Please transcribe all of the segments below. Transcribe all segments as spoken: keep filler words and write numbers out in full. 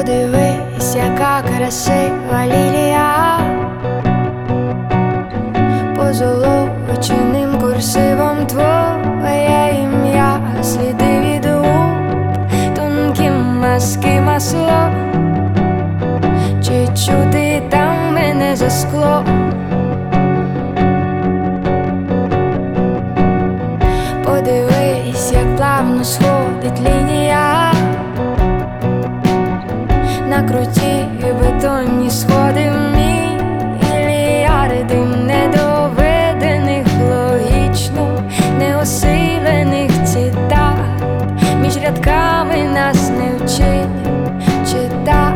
Подивись, яка красива лілія, позолоченим курсивом твоє ім'я, сліди від губ, тонкі мазки масло. Чи чути там мене за скло? Подивись, як плавно сходить лінія на круті бетонні сходи, мільярди недоведених, логічно неосилених цитат. Між рядками нас не вчили читати.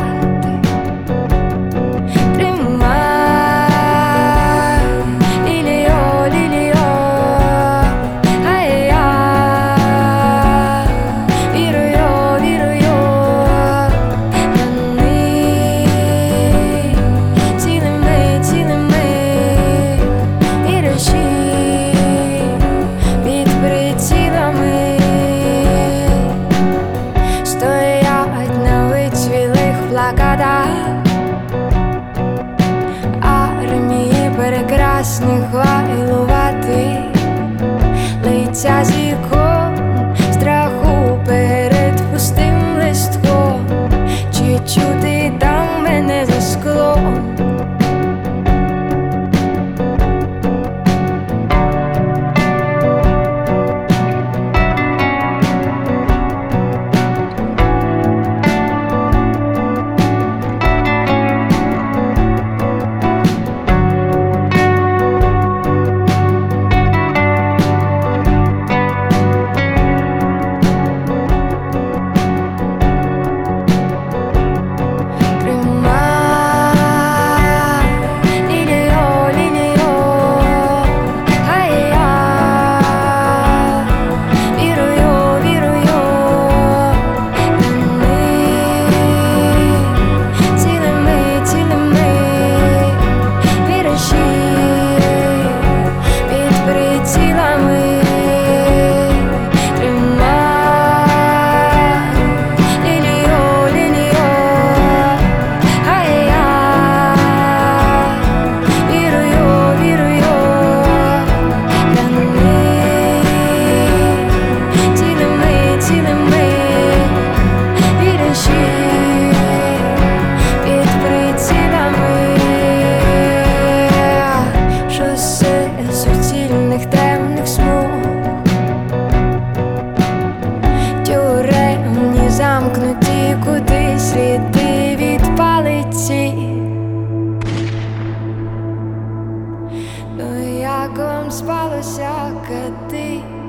Тримай, ліліо, ліліо, ай-я, вірую, вірую. Цілими, цілими вірші під прицілами стоять на вицвілих плакатах армії прекрасних лайлуватих, лиця з ікон страху перед пустим листком. Чи чути там мене за склом? Темних смуг, тюремні замкнуті куди сліди від палиці. Ну як вам спалося, кати?